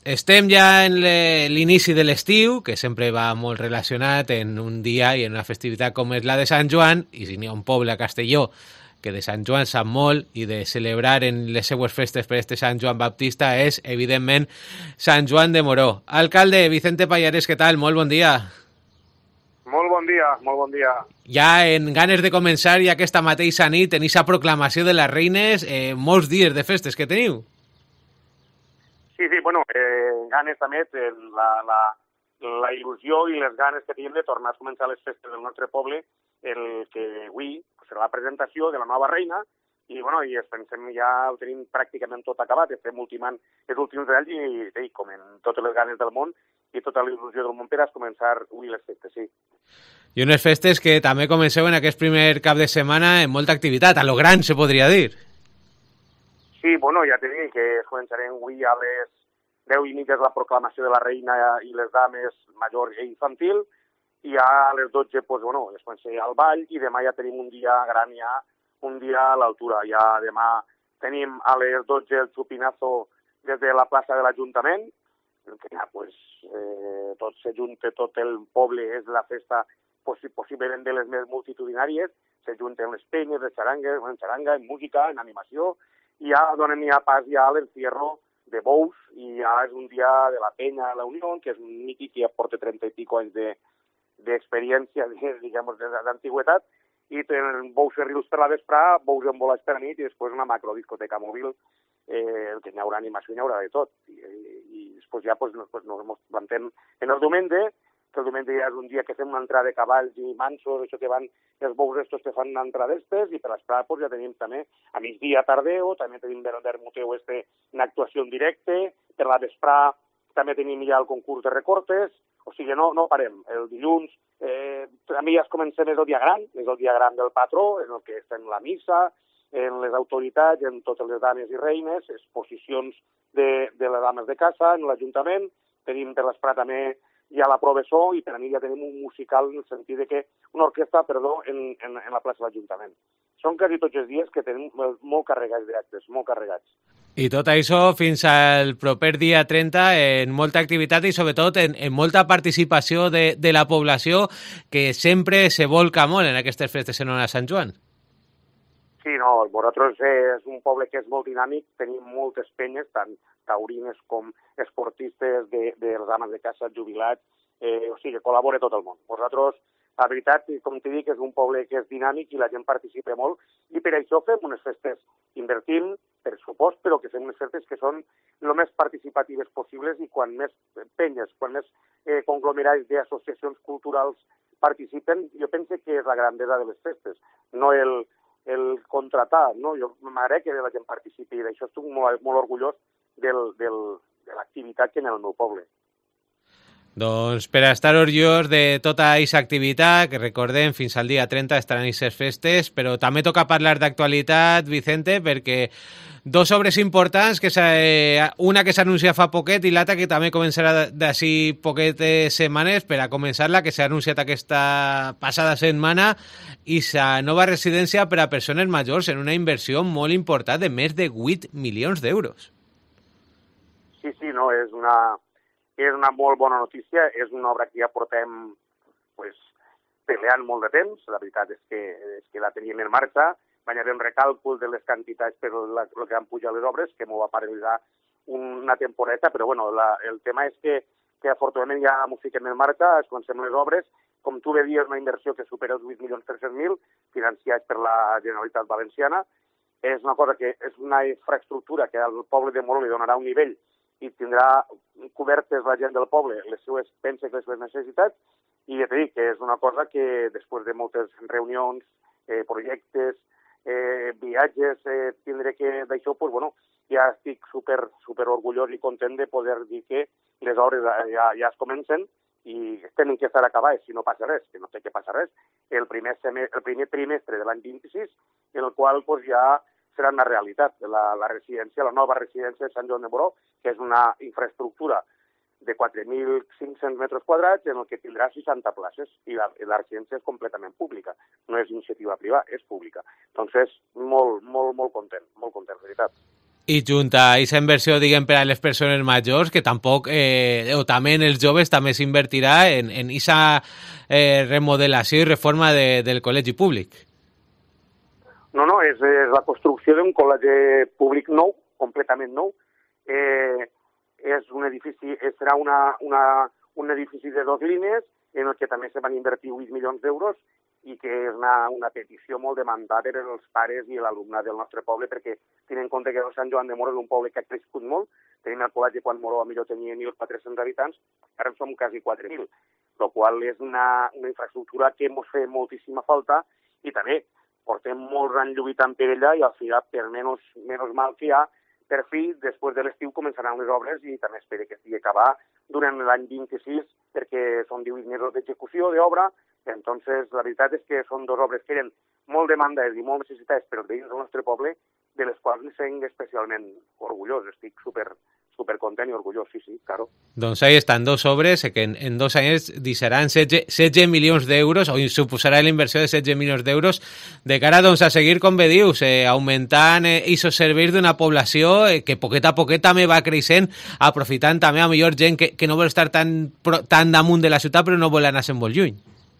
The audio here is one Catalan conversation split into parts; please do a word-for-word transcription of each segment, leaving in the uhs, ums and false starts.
Estem ja en l'inici de l'estiu, que sempre va molt relacionat en un dia i en una festivitat com és la de Sant Joan, i si n'hi ha un poble a Castelló que de Sant Joan sap molt i de celebrar en les seues festes per este Sant Joan Baptista és, evidentment, Sant Joan de Moró. Alcalde Vicente Pallares, què tal? Molt bon dia. Molt bon dia, molt bon dia. Ja en ganes de començar i aquesta mateixa nit tenim la proclamació de les reines, eh, molts dies de festes que teniu. Sí, sí, bueno, eh, ganes també, la, la, la il·lusió i les ganes que tenim de tornar a començar les festes del nostre poble, el que avui serà la presentació de la nova reina, i bueno, i pensem ja ho tenim pràcticament tot acabat, estem ultimant els últims detalls i, i com en totes les ganes del món i tota la il·lusió del món per a començar avui les festes, sí. I unes festes que també comenceu en aquest primer cap de setmana amb molta activitat, a lo gran se podria dir. Sí, bueno, ja t'he dit que començarem avui a les deu i mitja la proclamació de la reina i les dames major i infantil, i a les dotze, pues, bueno, es comença al ball, i demà ja tenim un dia gran, ja, un dia a l'altura. Ja demà tenim a les dotze el xupinazo des de la plaça de l'Ajuntament, que ja, pues, eh, tot s'ajunta, tot el poble, és la festa possiblement de les més multitudinàries, s'ajunten les penyes, les xarangues, en xaranga, en música, en animació, i ja donem ja pas ja a l'encierro de bous, i ja és un dia de la penya a la Unió, que és un mític que ja porta trenta i pico anys d'experiència, de, diguem, d'antigüetat, i tenen bous ferrils per la vesprà, bous embolats per la nit, i després una macrodiscoteca mòbil, eh, que hi haurà animació, hi haurà de tot. I, i, i després ja pues, pues, nos plantem en el diumenge, que el diumenge ja és un dia que fem una entrada de cavalls i mansos, això que van, els bous estos que fan una entrada d'estes, i per l'esprà pues, ja tenim també a migdia tardeu, també tenim Bermuteu este, una actuació en directe, per la vesprà també tenim ja el concurs de recortes, o sigui, no, no parem. El dilluns, eh, a mi ja es comencem, és el dia gran, és el dia gran del patró, en el que estem la missa, en les autoritats, en totes les dames i reines, exposicions de, de les dames de casa, en l'Ajuntament, tenim per l'esprà també ja la professor, i per a mi ja tenim un musical en el sentit de que, una orquestra, perdó, en, en, en la plaça de l'Ajuntament. Són quasi tots els dies que tenim molt carregats d'actes, molt carregats. I tot això fins al proper dia trenta en molta activitat i sobretot en, en molta participació de, de la població, que sempre se volca molt en aquestes festes en honor a Sant Joan. Sí, no, nosaltres és un poble que és molt dinàmic, tenim moltes penyes, tant taurines com esportistes de, de les dames de casa, jubilats, eh, o sigui, col·labora tot el món. Nosaltres, la veritat, com t'he dit, és un poble que és dinàmic i la gent participa molt, i per això fem unes festes invertint, per supost, però que fem unes festes que són el més participatives possibles, i quan més penyes, quan més eh, conglomerats d'associacions culturals participen, jo penso que és la grandesa de les festes, no el el contratar, no? Jo m'agrada que la gent participi, i d'això estic molt, molt orgullós del, del, de l'activitat que hi ha en el meu poble. Doncs per a estar orgullós de tota aquesta activitat, que recordem, fins al dia trenta estaran aquestes festes, però també toca parlar d'actualitat, Vicente, perquè dos obres importants, que una que s'anuncia fa poquet i l'altra que també començarà d'ací poquetes setmanes, per a començar la que s'ha anunciat aquesta passada setmana, i la nova residència per a persones majors en una inversió molt important de més de vuit milions d'euros. Sí, sí, no, és una... és una molt bona notícia, és una obra que ja portem pues, peleant molt de temps, la veritat és que, és que la teníem en marxa, guanyarem recàlcul de les quantitats per la, el que han pujat les obres, que m'ho va paralitzar una temporeta, però bueno, la, el tema és que, que afortunadament ja m'ho fiquem en marxa, es comencem les obres, com tu bé dius, una inversió que supera els vuit milions tres-cents mil, financiats per la Generalitat Valenciana, és una cosa que és una infraestructura que al poble de Moró li donarà un nivell i tindrà cobertes la gent del poble les seues penses, les seves necessitats, i ja t'he dit que és una cosa que després de moltes reunions, eh, projectes, eh, viatges, eh, tindré que d'això, pues, bueno, ja estic super, super orgullós i content de poder dir que les obres ja, ja es comencen i tenen que estar acabades, si no passa res, que no sé què passa res, el primer, semestre, el primer trimestre de l'any vint-i-sis, en el qual pues, ja serà una realitat. La, la residència, la nova residència de Sant Joan de Moró, que és una infraestructura de quatre mil cinc-cents metres quadrats en el que tindrà seixanta places, i la, la residència és completament pública, no és iniciativa privada, és pública. Doncs és molt, molt, molt content, molt content, de veritat. I junt a aquesta inversió, diguem, per a les persones majors, que tampoc, eh, o també en els joves, també s'invertirà en en aquesta eh, remodelació i reforma de, del col·legi públic. No, no, és, és la construcció d'un col·legi públic nou, completament nou. Eh, és un edifici, serà una, una, un edifici de dos línies en el que també se van invertir vuit milions d'euros i que és una, una petició molt demandada per els pares i l'alumnat del nostre poble, perquè tenint en compte que Sant Joan de Moró és un poble que ha crescut molt. Tenim el col·legi quan Moró a millor tenia mil quatre-cents habitants, ara en som quasi quatre mil, el qual és una, una infraestructura que ens fa moltíssima falta i també portem molts anys lluitant per ella i al final, per menys, menys mal que hi ha, per fi, després de l'estiu començaran les obres i també espero que estigui acabar durant l'any vint-i-sis, perquè són divuit mesos d'execució d'obra. Entonces, la veritat és que són dues obres que eren molt demandades i molt necessitades per als veïns del nostre poble, de les quals em sent especialment orgullós. Estic super, super content i orgullós, sí, sí, claro. Doncs ahí estan dos obres que en, en dos anys deixaran setze, setze milions d'euros, o suposarà la inversió de setze milions d'euros, de cara doncs, a seguir, com bé dius, eh, augmentant aquests eh, serveis d'una població eh, que poquet a poquet també va creixent, aprofitant també a millor gent que, que no vol estar tan, tan damunt de la ciutat però no vol anar-se'n molt lluny.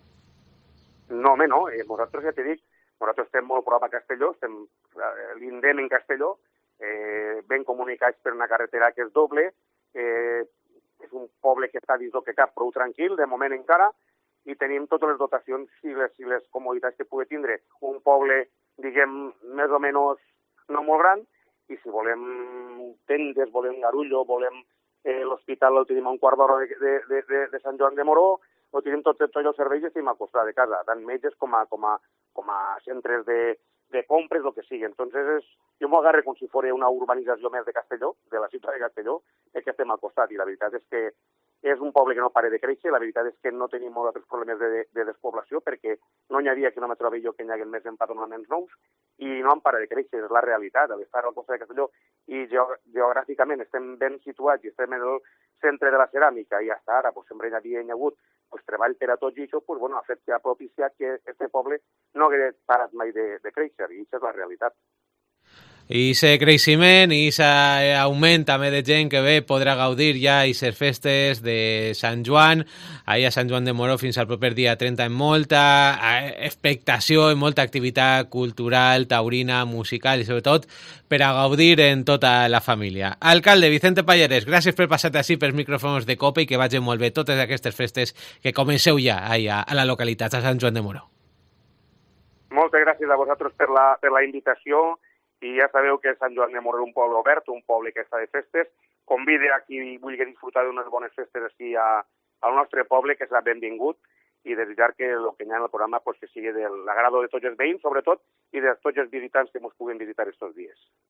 No, home, no. Eh, nosaltres, ja t'he dit, nosaltres estem molt prop a Castelló, estem eh, l'indem en Castelló, eh, ben comunicats per una carretera que és doble, eh, és un poble que està dins del que cap, prou tranquil, de moment encara, i tenim totes les dotacions i les, i les comoditats que pugui tindre un poble, diguem, més o menys no molt gran, i si volem tendes, volem Garullo, volem eh, l'hospital, el tenim a un quart d'hora de, de, de, de, de Sant Joan de Moró, o tenim tots, tots els serveis i estem al costat de casa, tant metges com a, com a, com a centres de, de compres, el que sigui. Entonces, és, jo m'ho agarre com si fos una urbanització més de Castelló, de la ciutat de Castelló, que estem al costat, i la veritat és que és un poble que no pare de créixer, la veritat és que no tenim molts altres problemes de, de despoblació, perquè no hi havia quilòmetre a jo que hi hagués més empadronaments nous, i no en para de créixer, és la realitat. Al estar al costat de Castelló i geogràficament estem ben situats i estem en el centre de la ceràmica, i fins ara pues, sempre hi havia hagut pues, treball per a tots, i això pues, bueno, ha fet que ha propiciat que aquest poble no hagués parat mai de, de créixer, i això és la realitat. I aquest creixement i aquest augment també de gent que ve podrà gaudir ja i ser festes de Sant Joan, ahir a Sant Joan de Moró fins al proper dia trenta, amb molta expectació i molta activitat cultural, taurina, musical i sobretot per a gaudir en tota la família. Alcalde Vicente Pallarès, gràcies per passar-te així pels micròfons de COPE i que vagin molt bé totes aquestes festes que comenceu ja a, a la localitat, a Sant Joan de Moró. Moltes gràcies a vosaltres per la, per la invitació. I ja sabeu que Sant Joan de Moró és un poble obert, un poble que està de festes. Convide a qui vulgui disfrutar d'unes bones festes així a, al nostre poble, que serà benvingut, i desitjar que el que hi ha en el programa pues, que sigui de l'agrado de tots els veïns, sobretot, i de tots els visitants que ens puguin visitar aquests dies.